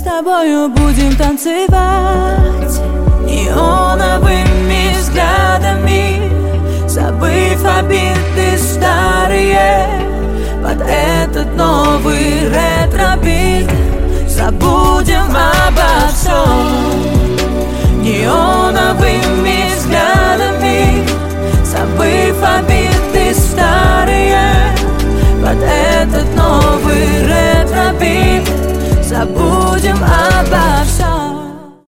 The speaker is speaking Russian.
тобою будем танцевать неоновыми взглядами, забыв обиды старые под этот новый ретро-бит. Забудем